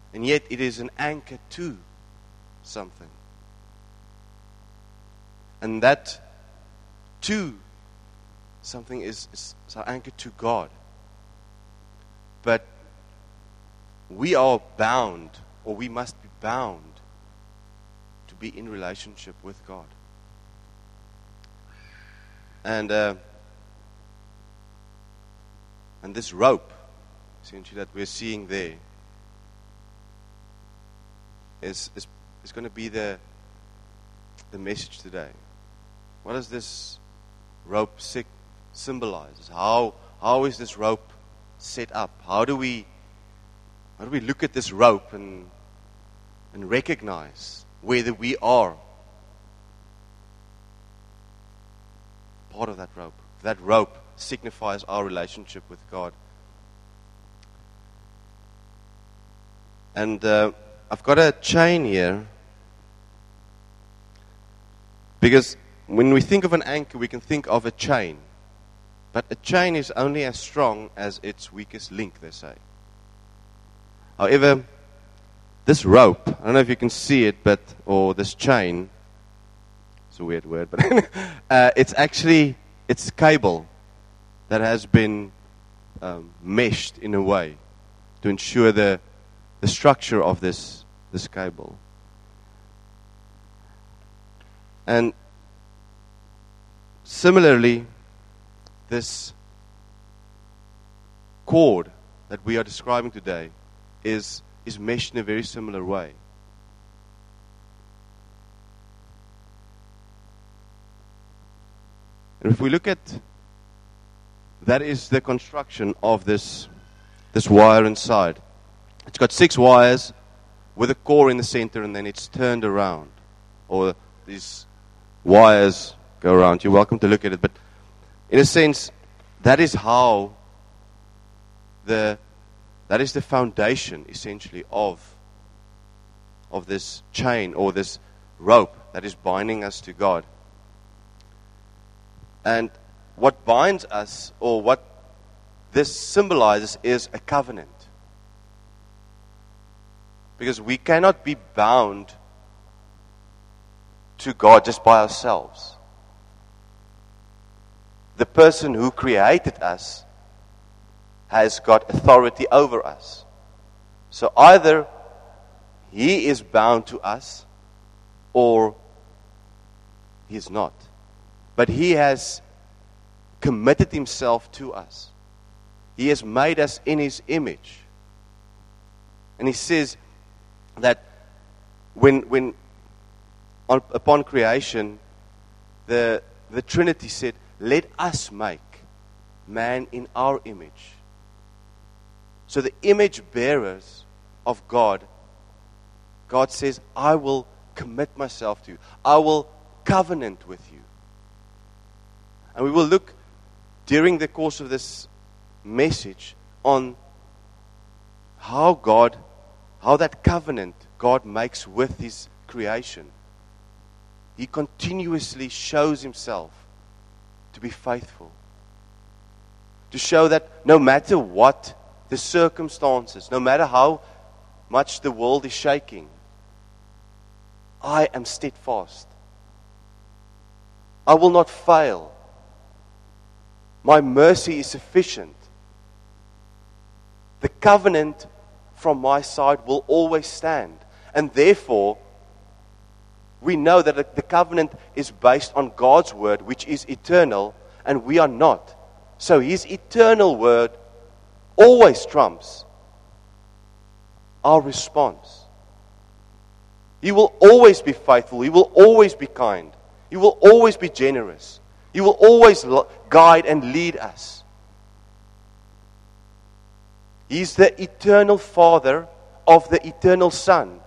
And yet it is an anchor to something. And that to something is our anchor to God. But we are bound, or we must be bound, to be in relationship with God. And this rope, essentially, that we're seeing there, is going to be the message today. What does this rope symbolize? How is this rope set up? How do we look at this rope and recognize whether we are part of that rope? That rope signifies our relationship with God. And I've got a chain here, because when we think of an anchor, we can think of a chain. But a chain is only as strong as its weakest link, they say. However, this rope, I don't know if you can see it, or this chain, it's a weird word, but it's cable that has been meshed in a way to ensure the structure of this cable. And similarly, this cord that we are describing today is meshed in a very similar way. And if we look at, that is the construction of this wire inside. It's got 6 wires with a core in the center, and then it's turned around, or these wires go around. You're welcome to look at it, but in a sense, that is how that is the foundation, essentially, of this chain, or this rope that is binding us to God. And what binds us, or what this symbolizes, is a covenant. Because we cannot be bound to God just by ourselves. The person who created us has got authority over us. So either He is bound to us, or He is not. But He has committed Himself to us. He has made us in His image. And He says that upon creation, the Trinity said, "Let us make man in our image." So the image bearers of God says, "I will commit myself to you. I will covenant with you." And we will look during the course of this message on how that covenant God makes with His creation. He continuously shows Himself to be faithful. To show that no matter what the circumstances, no matter how much the world is shaking, I am steadfast. I will not fail. My mercy is sufficient. The covenant from my side will always stand. And therefore, we know that the covenant is based on God's word, which is eternal, and we are not. So His eternal word always trumps our response. He will always be faithful. He will always be kind. He will always be generous. He will always guide and lead us. He's the eternal Father of the eternal Son.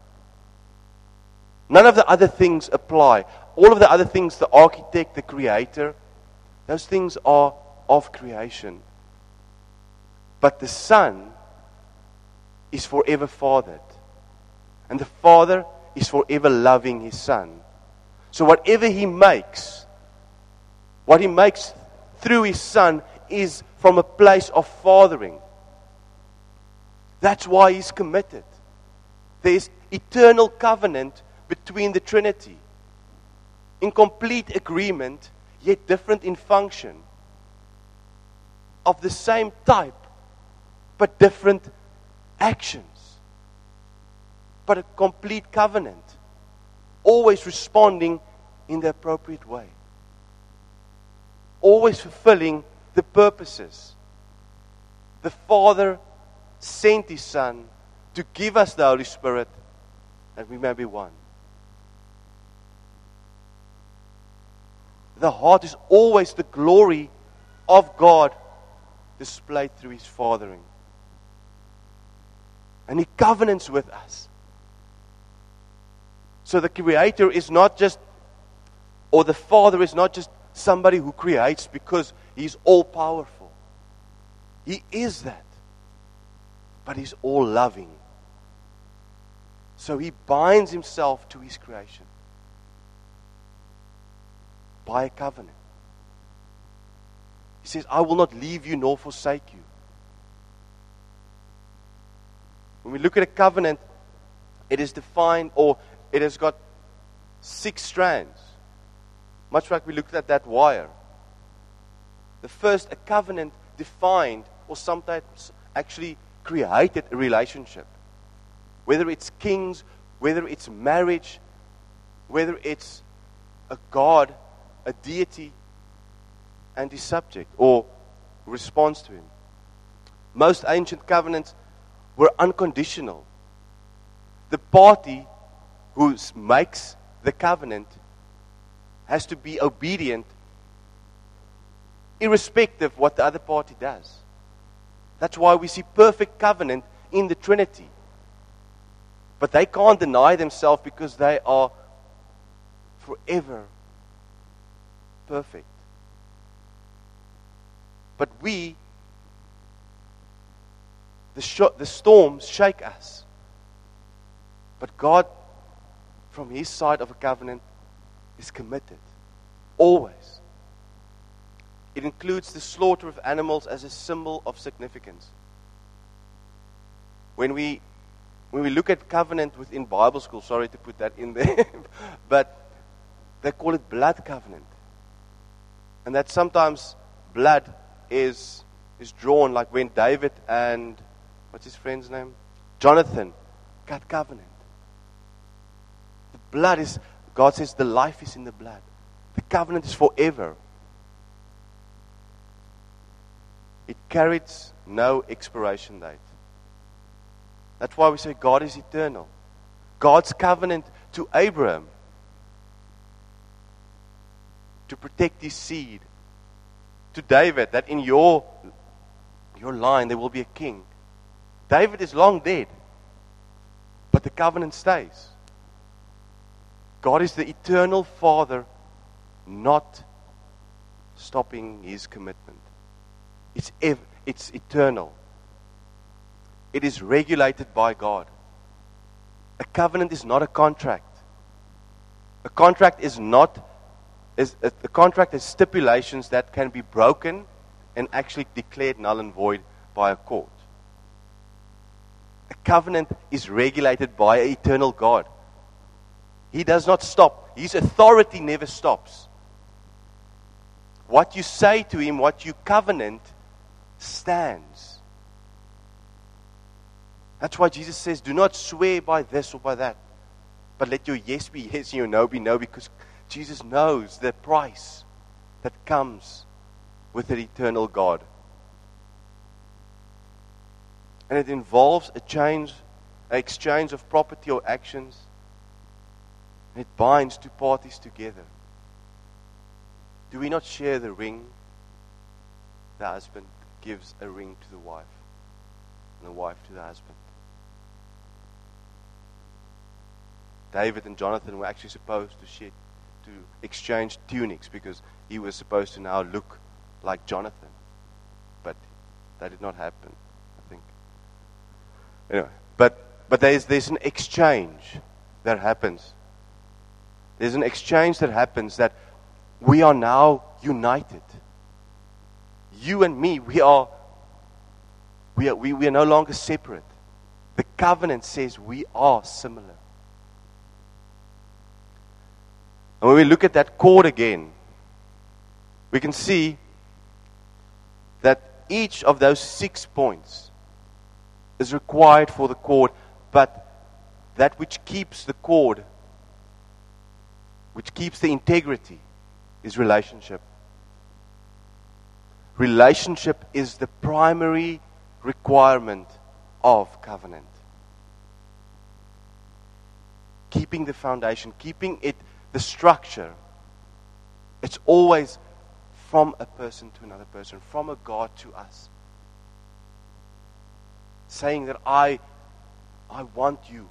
None of the other things apply. All of the other things, the architect, the creator, those things are of creation. But the Son is forever fathered. And the Father is forever loving His Son. So whatever He makes, what He makes through His Son is from a place of fathering. That's why He's committed. There's eternal covenant between the Trinity. In complete agreement, yet different in function. Of the same type, but different actions. But a complete covenant. Always responding in the appropriate way. Always fulfilling the purposes. The Father sent His Son to give us the Holy Spirit that we may be one. The heart is always the glory of God displayed through His fathering. And He covenants with us. So the Creator is not just, or the Father is not just somebody who creates because He's all-powerful. He is that. But He's all-loving. So He binds Himself to His creation by a covenant. He says, I will not leave you nor forsake you. When we look at a covenant, it is defined, or it has got 6 strands. Much like we looked at that wire. The first, a covenant defined, or sometimes actually created a relationship. Whether it's kings, whether it's marriage, whether it's a God, a deity, and His subject, or responds to Him. Most ancient covenants were unconditional. The party who makes the covenant has to be obedient irrespective of what the other party does. That's why we see perfect covenant in the Trinity. But they can't deny themselves because they are forever perfect. But we, the storms shake us. But God, from His side of a covenant, is committed. Always. It includes the slaughter of animals as a symbol of significance. When we look at covenant within Bible school, sorry to put that in there, but they call it blood covenant. And that sometimes blood is drawn, like when David and, what's his friend's name? Jonathan cut covenant. The blood is, God says the life is in the blood. The covenant is forever. It carries no expiration date. That's why we say God is eternal. God's covenant to Abraham to protect his seed. To David, that in your line there will be a king. David is long dead, but the covenant stays. God is the eternal Father, not stopping His commitment. It's eternal. It is regulated by God. A covenant is not a contract. A contract is not. A contract has stipulations that can be broken and actually declared null and void by a court. A covenant is regulated by an eternal God. He does not stop. His authority never stops. What you say to Him, what you covenant, stands. That's why Jesus says, do not swear by this or by that, but let your yes be yes and your no be no, because Jesus knows the price that comes with an eternal God. And it involves an exchange of property or actions. And it binds two parties together. Do we not share the ring? The husband gives a ring to the wife, and the wife to the husband. David and Jonathan were actually supposed to exchange tunics because he was supposed to now look like Jonathan. But that did not happen, I think. Anyway, but there's an exchange that happens. There's an exchange that happens that we are now united. You and me, we are no longer separate. The covenant says we are similar. And when we look at that cord again, we can see that each of those 6 points is required for the cord, but that which keeps the cord, which keeps the integrity, is relationship. Relationship is the primary requirement of covenant. Keeping the foundation, keeping it, the structure. It's always from a person to another person, from a God to us. Saying that I want you.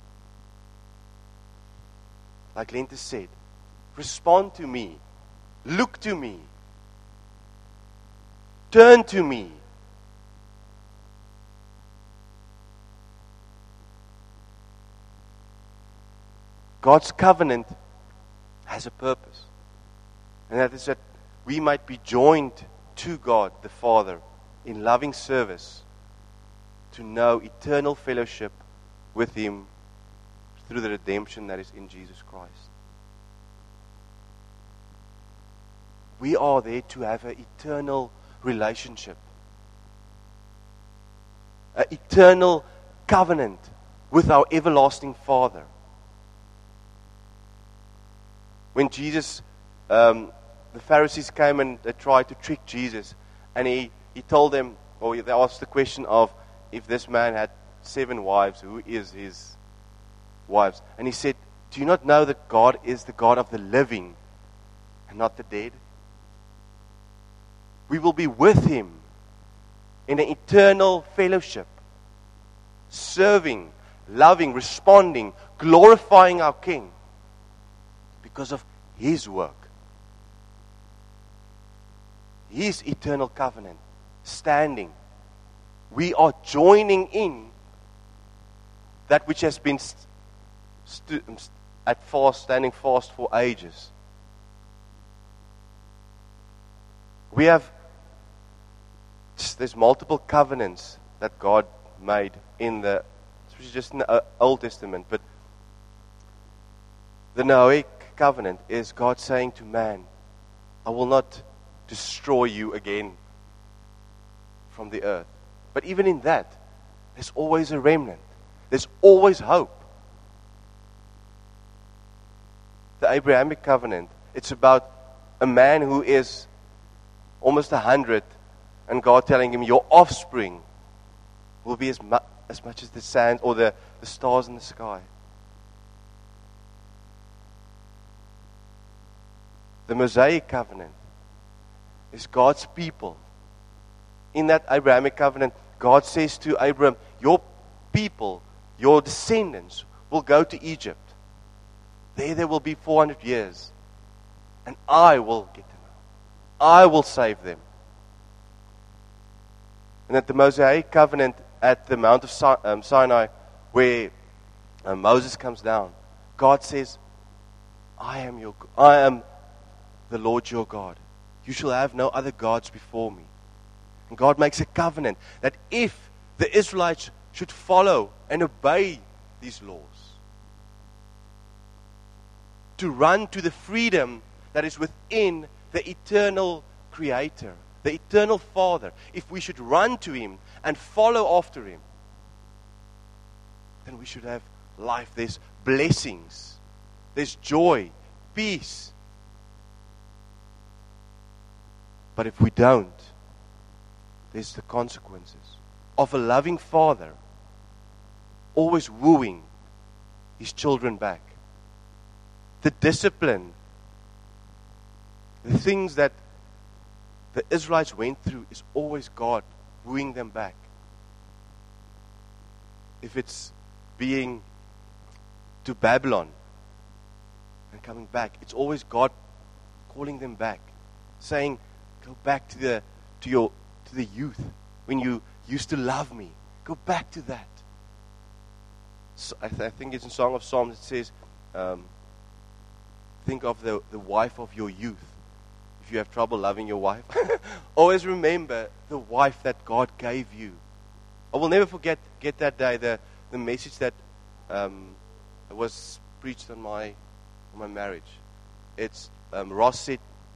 Like Lentus said, respond to me. Look to me. Turn to me. God's covenant has a purpose. And that is that we might be joined to God the Father in loving service to know eternal fellowship with Him through the redemption that is in Jesus Christ. We are there to have an eternal relationship, an eternal covenant with our everlasting Father. When Jesus, the Pharisees came and they tried to trick Jesus, and he told them, or they asked the question of, if this man had 7 wives, who is his wives? And he said, do you not know that God is the God of the living and not the dead? We will be with Him in an eternal fellowship, serving, loving, responding, glorifying our King because of His work. His eternal covenant, standing. We are joining in that which has been standing fast for ages. There's multiple covenants that God made especially just in the Old Testament, but the Noahic covenant is God saying to man, I will not destroy you again from the earth. But even in that, there's always a remnant. There's always hope. The Abrahamic covenant, it's about a man who is almost 100, and God telling him, your offspring will be as much as the sand or the stars in the sky. The Mosaic covenant is God's people. In that Abrahamic covenant, God says to Abraham, your people, your descendants will go to Egypt. There will be 400 years. And I will get them out. I will save them. And at the Mosaic covenant at the Mount of Sinai, where Moses comes down, God says, I am the Lord your God. You shall have no other gods before me. And God makes a covenant that if the Israelites should follow and obey these laws, to run to the freedom that is within the eternal Creator, the eternal Father, if we should run to Him and follow after Him, then we should have life. There's blessings, there's joy, peace. But if we don't, there's the consequences of a loving Father always wooing His children back. The discipline, the things that the Israelites went through is always God wooing them back. If it's being to Babylon and coming back, it's always God calling them back, saying, go back to the youth when you used to love me. Go back to that. So I think it's in Song of Psalms. It says, think of the wife of your youth. If you have trouble loving your wife, always remember the wife that God gave you. I will never get that day. the message that was preached on my marriage. It's Ross said,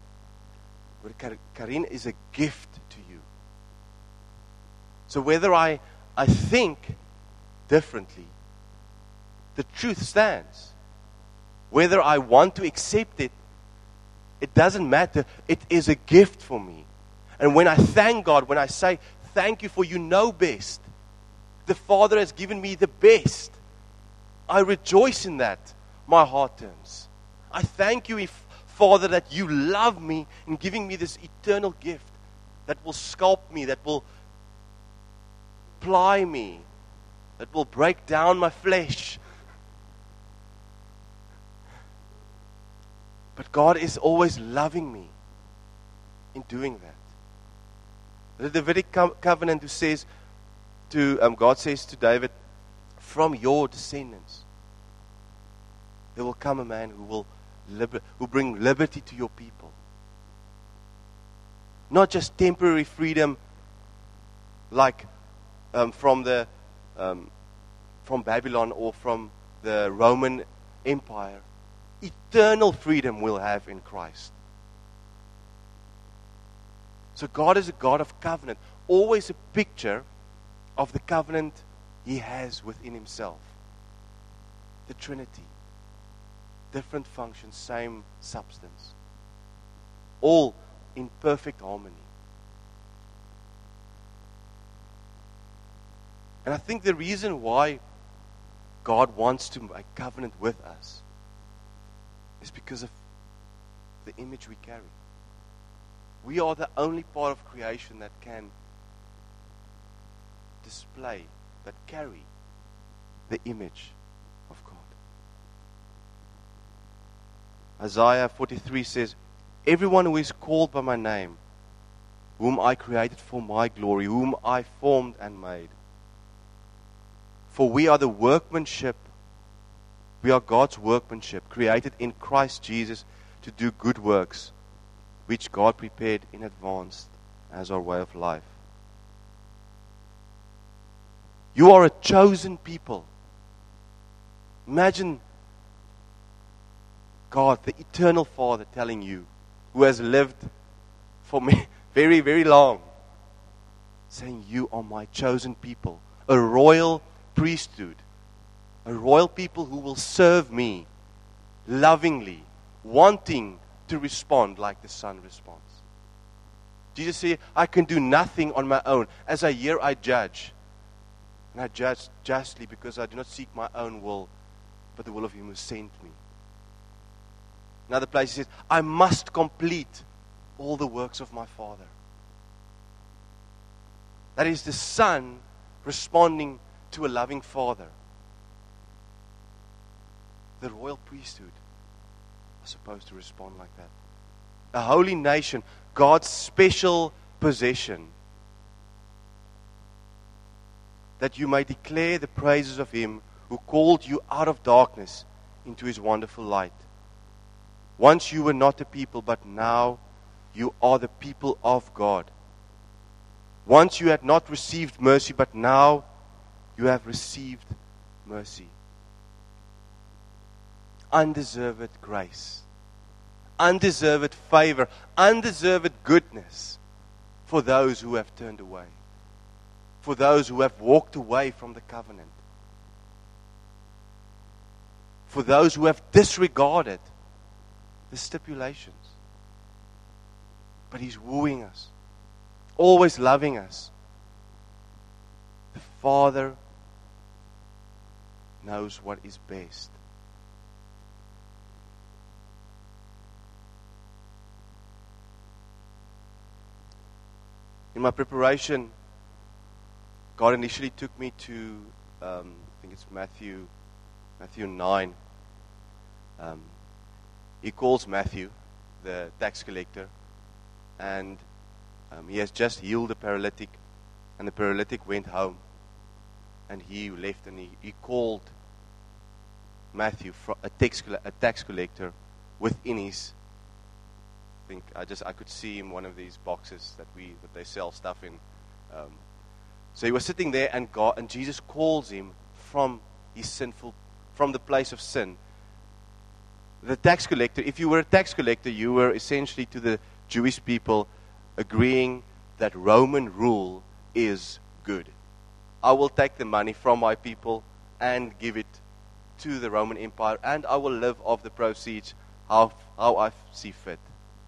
Karin is a gift to you. So whether I think differently, the truth stands. Whether I want to accept it, it doesn't matter. It is a gift for me. And when I thank God, when I say, thank you for you know best, the Father has given me the best, I rejoice in that. My heart turns. I thank you, Father, that you love me in giving me this eternal gift that will sculpt me, that will ply me, that will break down my flesh. But God is always loving me in doing that. The Davidic covenant who says God says to David, from your descendants, there will come a man who will bring liberty to your people. Not just temporary freedom, like from Babylon or from the Roman Empire. Eternal freedom we'll have in Christ. So God is a God of covenant. Always a picture of the covenant He has within Himself. The Trinity. Different functions, same substance. All in perfect harmony. And I think the reason why God wants to make covenant with us is because of the image we carry. We are the only part of creation that can display, that carry the image of God. Isaiah 43 says, everyone who is called by my name, whom I created for my glory, whom I formed and made. For we are the workmanship, we are God's workmanship, created in Christ Jesus to do good works, which God prepared in advance as our way of life. You are a chosen people. Imagine God, the eternal Father, telling you, who has lived for me very, very long, saying, you are my chosen people, a royal priesthood, a royal people who will serve me lovingly, wanting to respond like the Son responds. Jesus said, I can do nothing on my own. As I hear, I judge. And I judge justly because I do not seek my own will, but the will of Him who sent me. Another place He says, I must complete all the works of my Father. That is the Son responding to a loving Father. The royal priesthood are supposed to respond like that. A holy nation, God's special possession, that you may declare the praises of Him who called you out of darkness into His wonderful light. Once you were not a people, but now you are the people of God. Once you had not received mercy, but now you have received mercy. Undeserved grace. Undeserved favor. Undeserved goodness for those who have turned away. For those who have walked away from the covenant. For those who have disregarded the stipulations. But He's wooing us. Always loving us. The Father knows what is best. In my preparation, God initially took me to, I think it's Matthew 9. He calls Matthew, the tax collector, and he has just healed a paralytic, and the paralytic went home, and he left, and he called Matthew, a tax collector, within his. I think I could see him one of these boxes that they sell stuff in. So he was sitting there, and Jesus calls him from his sinful, from the place of sin. The tax collector, if you were a tax collector, you were essentially to the Jewish people agreeing that Roman rule is good. I will take the money from my people and give it to the Roman Empire, and I will live off the proceeds how I see fit.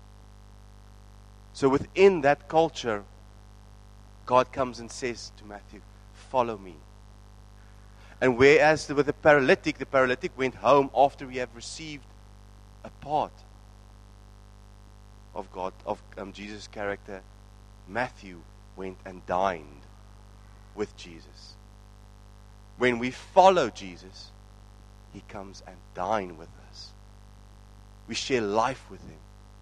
So within that culture, God comes and says to Matthew, follow me. And whereas with the paralytic went home after he had received a part of God, of Jesus' character, Matthew went and dined with Jesus. When we follow Jesus, he comes and dine with us. We share life with him.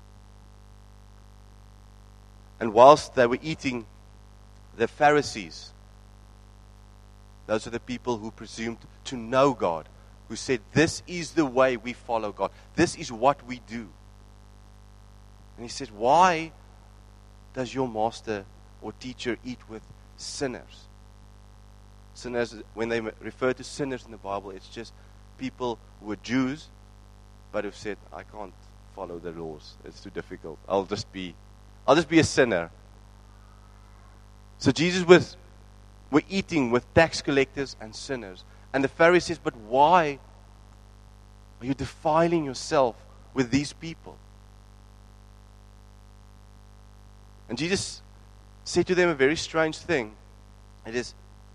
And whilst they were eating, the Pharisees, those are the people who presumed to know God, who said, this is the way we follow God. This is what we do. And he said, why does your master or teacher eat with sinners? Sinners, when they refer to sinners in the Bible, it's just people who are Jews, but who've said, I can't follow the laws. It's too difficult. I'll just be a sinner. So Jesus were eating with tax collectors and sinners. And the Pharisees, but why are you defiling yourself with these people? And Jesus said to them a very strange thing. It is,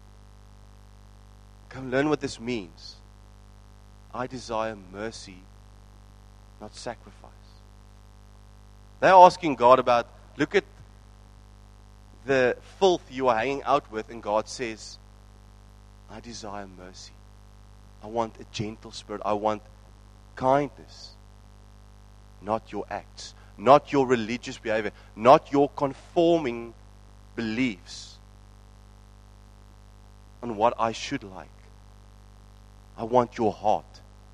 come learn what this means. I desire mercy, not sacrifice. They're asking God about, look at the filth you are hanging out with, and God says, I desire mercy. I want a gentle spirit. I want kindness, not your acts, not your religious behavior, not your conforming beliefs on what I should like. I want your heart.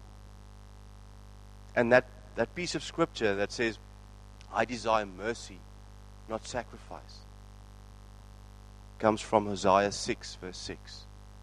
And that piece of scripture that says, I desire mercy, not sacrifice, comes from Hosea 6, verse 6.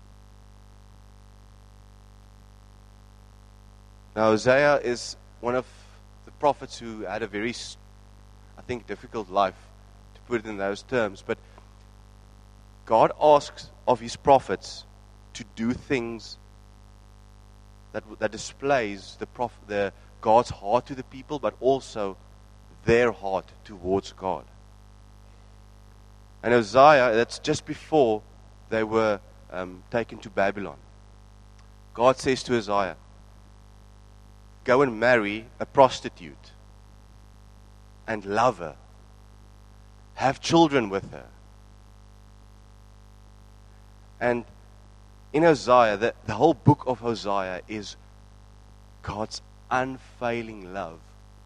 Now, Hosea is one of the prophets who had a very, I think, difficult life, to put it in those terms. But God asks of his prophets to do things that displays the God's heart to the people, but also their heart towards God. And Hosea, that's just before they were taken to Babylon. God says to Hosea, go and marry a prostitute and love her. Have children with her. And in Hosea, the whole book of Hosea is God's unfailing love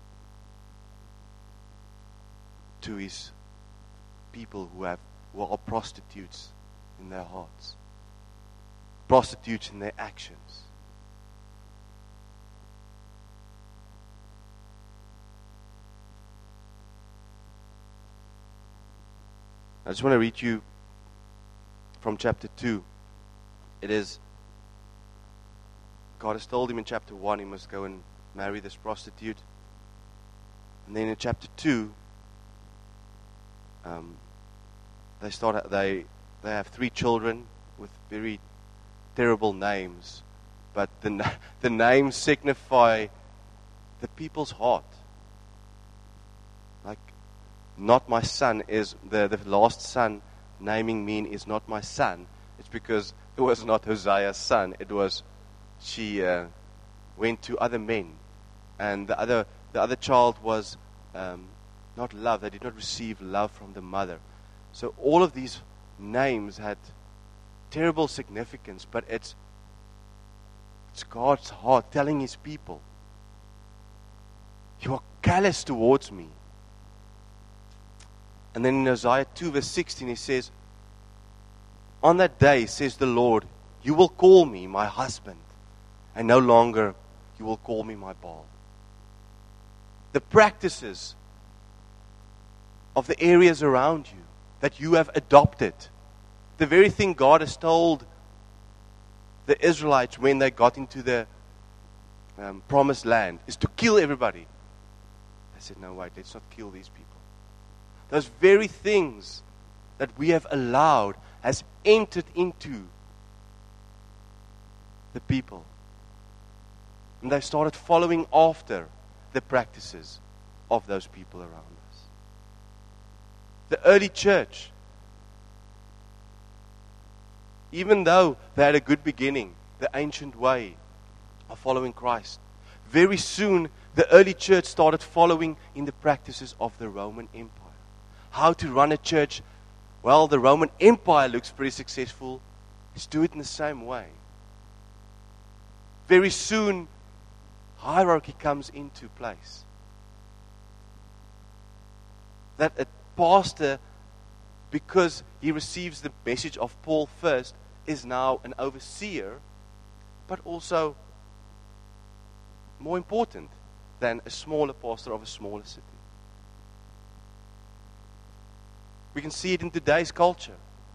to his people who are prostitutes in their hearts, prostitutes in their actions. I just want to read you from chapter 2. It is, God has told him in chapter 1 he must go and marry this prostitute. And then in chapter 2, they have 3 children with very terrible names, but the names signify the people's heart. Like, not my son is the last son naming mean is not my son. It's because it was not Hosea's son. It was she went to other men, and the other child was not loved. They did not receive love from the mother. So all of these names had terrible significance, but it's God's heart telling his people, you are callous towards me. And then in Hosea 2 verse 16 he says, on that day, says the Lord, you will call me my husband, and no longer you will call me my Baal. The practices of the areas around you that you have adopted, the very thing God has told the Israelites when they got into the promised land is to kill everybody. They said, no, wait, let's not kill these people. Those very things that we have allowed has entered into the people. And they started following after the practices of those people around us. The early church, even though they had a good beginning, the ancient way of following Christ, very soon the early church started following in the practices of the Roman Empire. How to run a church? Well, the Roman Empire looks pretty successful. Let's do it in the same way. Very soon, hierarchy comes into place. That a pastor, because he receives the message of Paul first, is now an overseer, but also more important than a smaller pastor of a smaller city. We can see it in today's culture.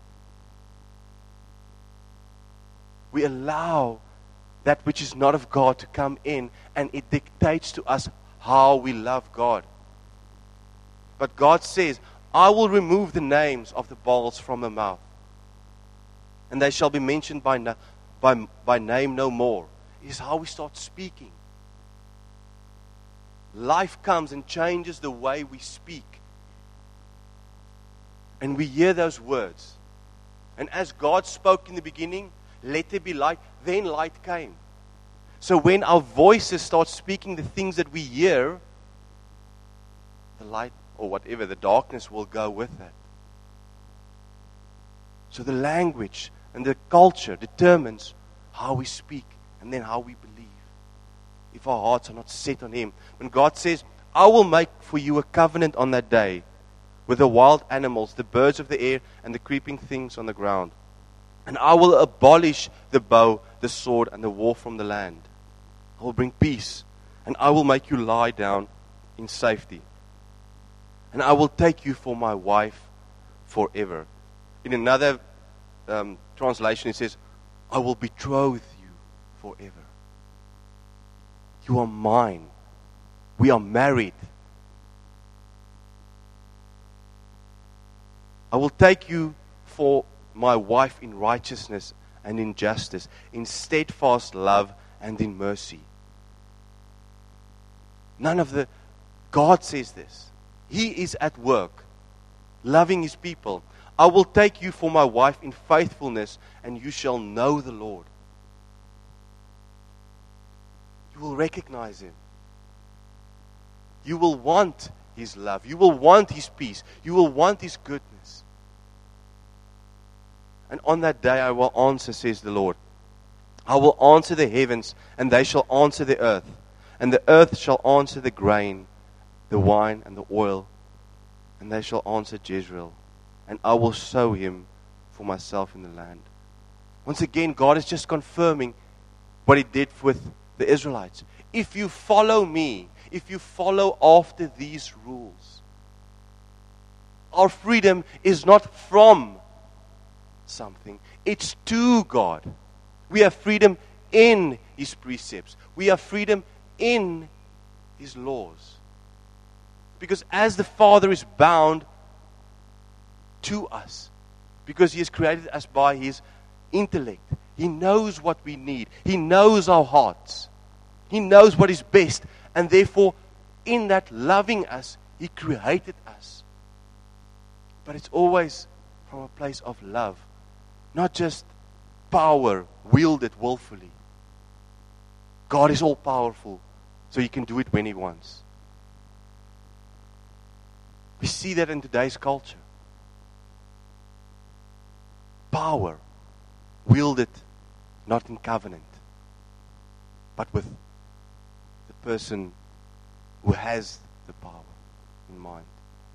We allow that which is not of God to come in, and it dictates to us how we love God. But God says, I will remove the names of the Baals from the mouth, and they shall be mentioned by name no more. It is how we start speaking. Life comes and changes the way we speak. And we hear those words. And as God spoke in the beginning, let there be light, then light came. So when our voices start speaking the things that we hear, the light or whatever, the darkness will go with that. So the language and the culture determines how we speak and then how we believe. If our hearts are not set on Him. When God says, I will make for you a covenant on that day with the wild animals, the birds of the air, and the creeping things on the ground. And I will abolish the bow, the sword, and the war from the land. I will bring peace, and I will make you lie down in safety. And I will take you for my wife forever. In another translation it says, I will betroth you forever. You are mine. We are married. I will take you for my wife in righteousness and in justice, in steadfast love and in mercy. God says this. He is at work, loving His people. I will take you for my wife in faithfulness, and you shall know the Lord. You will recognize Him. You will want His love. You will want His peace. You will want His goodness. And on that day I will answer, says the Lord. I will answer the heavens, and they shall answer the earth. And the earth shall answer the grain, the wine, and the oil. And they shall answer Jezreel. And I will sow him for myself in the land. Once again, God is just confirming what He did with the Israelites. If you follow me, if you follow after these rules, our freedom is not from something. It's to God. We have freedom in His precepts. We have freedom in His laws. Because as the Father is bound to us, because He has created us by His intellect, He knows what we need. He knows our hearts. He knows what is best. And therefore, in that loving us, He created us. But it's always from a place of love. Not just power wielded willfully. God is all powerful, so He can do it when He wants. We see that in today's culture. Power wielded not in covenant, but with the person who has the power in mind.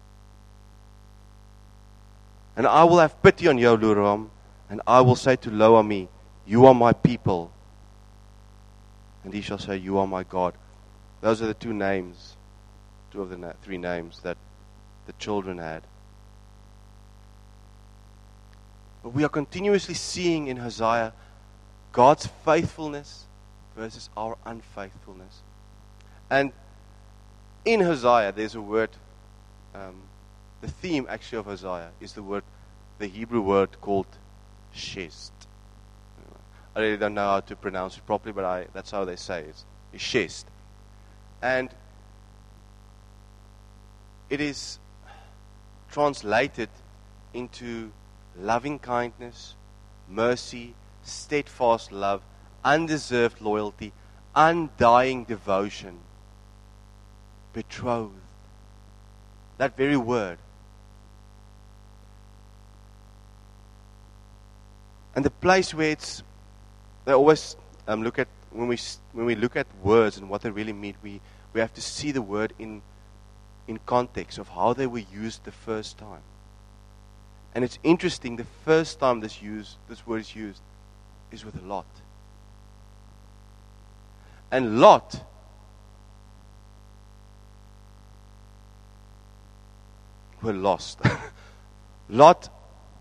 And I will have pity on Yehoram, and I will say to Lo-Ami, you are my people. And he shall say, you are my God. Those are the two names, two of the three names that the children had. But we are continuously seeing in Hosea God's faithfulness versus our unfaithfulness. And in Hosea, there's a word, the theme actually of Hosea is the Hebrew word called shest. I really don't know how to pronounce it properly, but that's how they say it. It's shest. And it is translated into loving kindness, mercy, steadfast love, undeserved loyalty, undying devotion, betrothed. That very word. And the place where they always look at, when we look at words and what they really mean, we have to see the word in context of how they were used the first time. And it's interesting, the first time this word is used is with Lot. And Lot were lost. Lot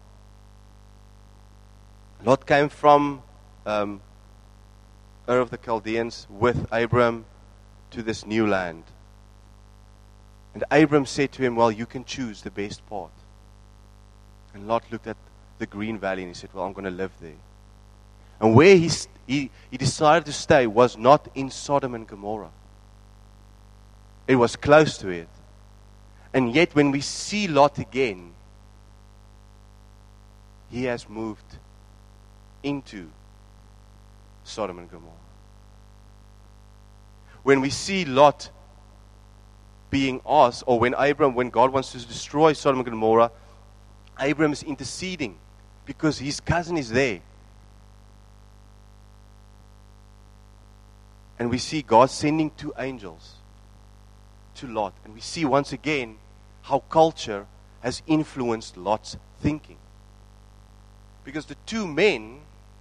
came from Ur of the Chaldeans with Abram to this new land. And Abram said to him, well, you can choose the best part. And Lot looked at the green valley and he said, well, I'm going to live there. And where he decided to stay was not in Sodom and Gomorrah. It was close to it. And yet when we see Lot again, he has moved into Sodom and Gomorrah. When we see Lot being asked, or when God wants to destroy Sodom and Gomorrah, Abram is interceding because his cousin is there. And we see God sending 2 angels to Lot. And we see once again how culture has influenced Lot's thinking. Because the 2 men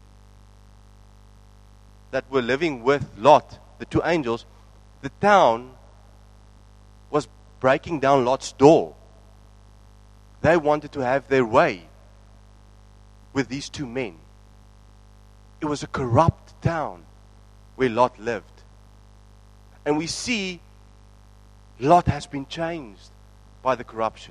that were living with Lot, the 2 angels, the town was breaking down Lot's door. They wanted to have their way with these 2 men. It was a corrupt town where Lot lived. And we see Lot has been changed by the corruption.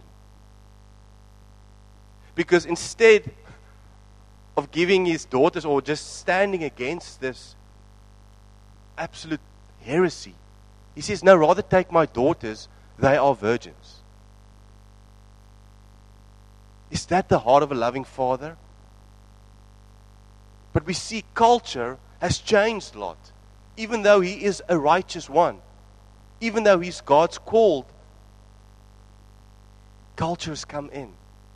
Because instead of giving his daughters or just standing against this absolute heresy, he says, no, rather take my daughters, they are virgins. Is that the heart of a loving father? But we see culture has changed Lot. Even though he is a righteous one, even though he's God's called, culture has come in.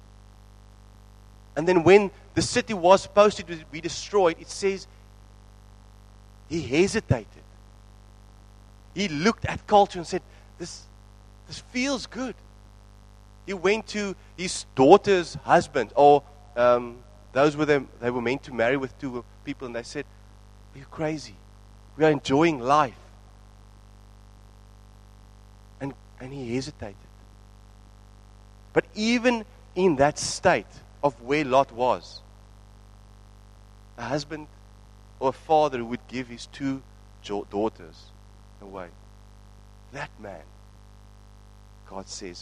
And then when the city was supposed to be destroyed, it says he hesitated. He looked at culture and said, this feels good. He went to his daughter's husband, or those with them, they were meant to marry with 2 people, and they said, are you crazy? We are enjoying life. And he hesitated. But even in that state of where Lot was, a husband or a father who would give his 2 daughters away, that man, God says,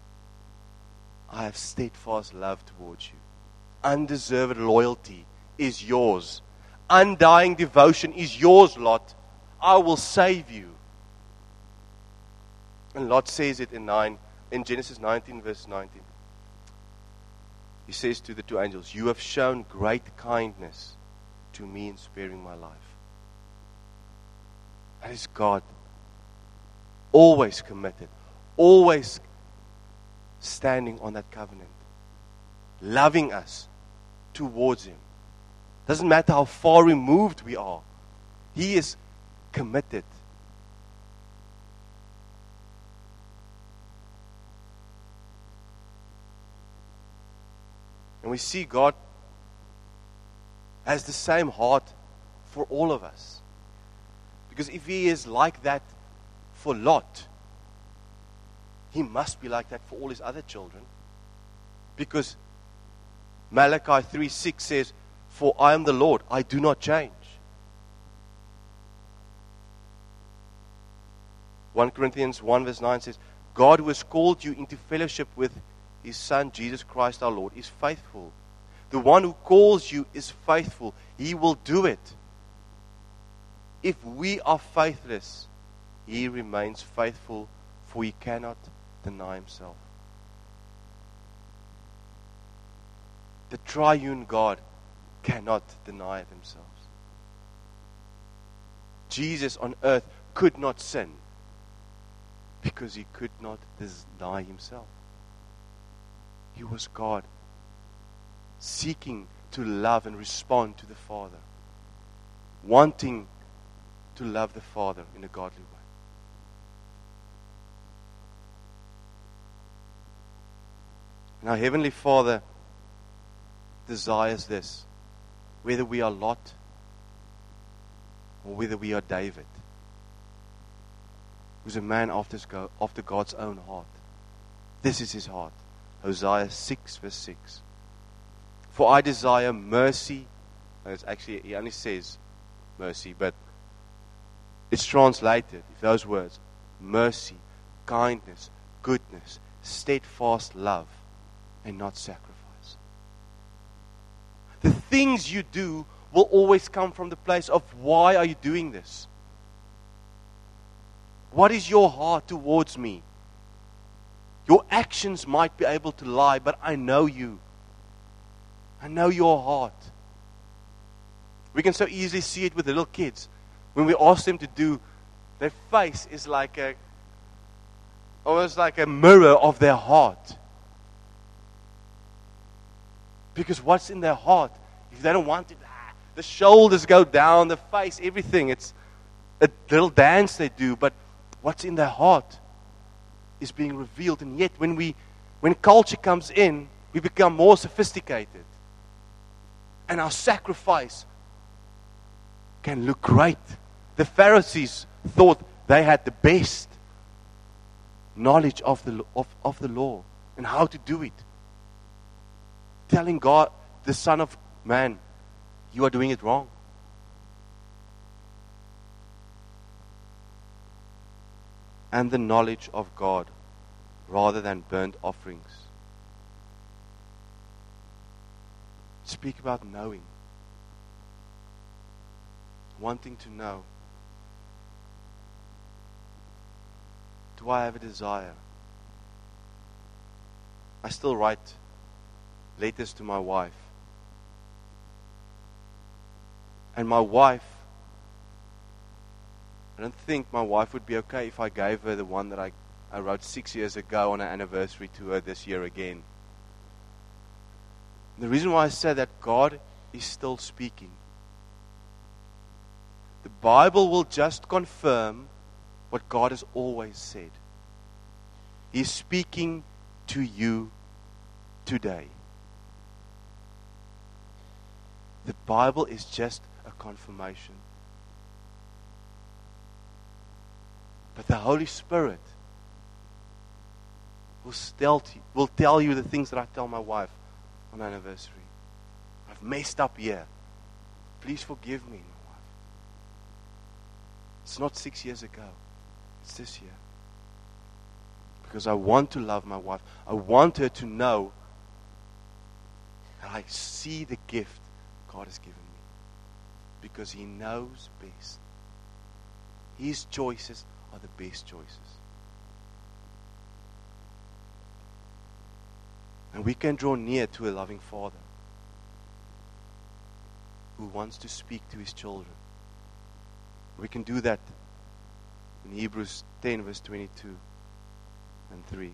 I have steadfast love towards you. Undeserved loyalty is yours. Undying devotion is yours, Lot. I will save you. And Lot says it in Genesis 19, verse 19. He says to the 2 angels, you have shown great kindness to me in sparing my life. That is God. Always committed. Always standing on that covenant. Loving us towards Him. Doesn't matter how far removed we are. He is committed. And we see God has the same heart for all of us. Because if He is like that for Lot, He must be like that for all His other children. Because Malachi 3:6 says, for I am the Lord, I do not change. 1 Corinthians 1 verse 9 says, God who has called you into fellowship with His Son, Jesus Christ our Lord, is faithful. The one who calls you is faithful. He will do it. If we are faithless, He remains faithful, for He cannot deny Himself. The triune God cannot deny themselves. Jesus on earth could not sin because He could not deny Himself. He was God, seeking to love and respond to the Father, wanting to love the Father in a godly way. And our Heavenly Father desires this, whether we are Lot or whether we are David, who's a man after God's own heart. This is His heart. Hosea 6 verse 6. For I desire mercy. It's actually, he only says mercy, but it's translated, those words, mercy, kindness, goodness, steadfast love, and not sacrifice. The things you do will always come from the place of why are you doing this? What is your heart towards me? Your actions might be able to lie, but I know you. I know your heart. We can so easily see it with little kids. When we ask them to do, their face is like almost like a mirror of their heart. Because what's in their heart, if they don't want it, the shoulders go down, the face, everything. It's a little dance they do, but what's in their heart is being revealed. And yet when culture comes in, we become more sophisticated. And our sacrifice can look great. The Pharisees thought they had the best knowledge of the law and how to do it. Telling God, the Son of Man, you are doing it wrong. And the knowledge of God rather than burnt offerings. Speak about knowing. Wanting to know. Do I have a desire? I still write letters to my wife. And my wife, I don't think my wife would be okay if I gave her the one that I wrote 6 years ago on an anniversary to her this year again. The reason why I say that, God is still speaking. The Bible will just confirm what God has always said. He's speaking to you today. The Bible is just a confirmation. But the Holy Spirit will tell you the things that I tell my wife on anniversary. I've messed up here. Please forgive me, my wife. It's not 6 years ago. It's this year. Because I want to love my wife. I want her to know that I see the gift God has given me. Because He knows best. His choices are the best choices. And we can draw near to a loving Father who wants to speak to His children. We can do that in Hebrews 10 verse 22 and 3.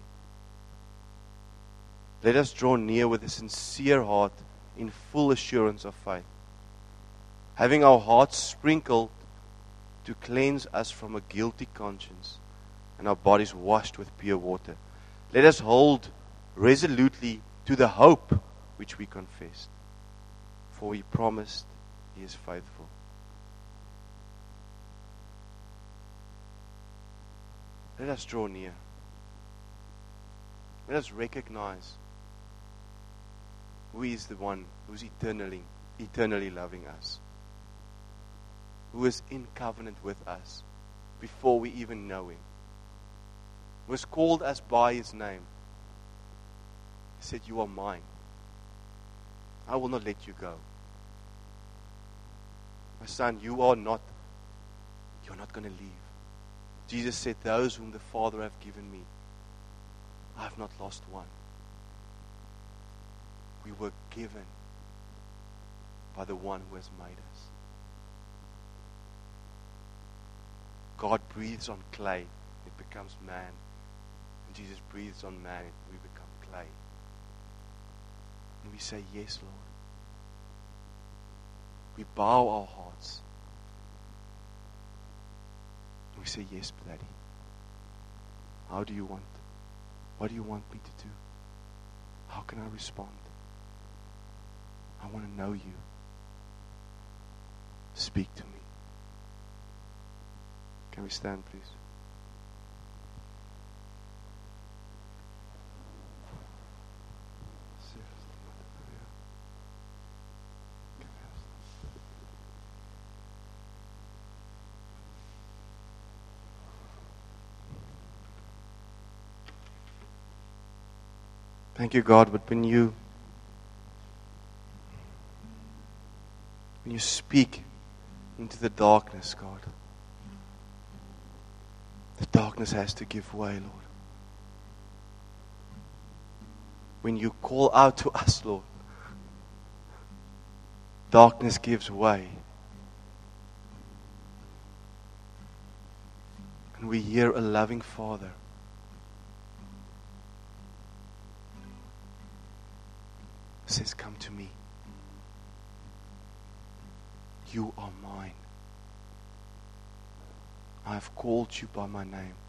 Let us draw near with a sincere heart in full assurance of faith, having our hearts sprinkled to cleanse us from a guilty conscience and our bodies washed with pure water. Let us hold resolutely to the hope which we confessed, for He promised He is faithful. Let us draw near. Let us recognize who is the one who's eternally loving us, who is in covenant with us before we even know Him. was called us by His name. He said, you are mine. I will not let you go. My son, you're not going to leave. Jesus said, those whom the Father have given me, I have not lost one. We were given by the one who has made us. God breathes on clay, it becomes man. And Jesus breathes on man, we become clay. And we say, yes, Lord. We bow our hearts. And we say, yes, Daddy. How do you want? What do you want me to do? How can I respond? I want to know you. Speak to me. Can we stand, please? Thank you, God, but when you speak into the darkness, God, the darkness has to give way, Lord. When you call out to us, Lord, darkness gives way. And we hear a loving Father who says, come to me. You are mine. I have called you by my name.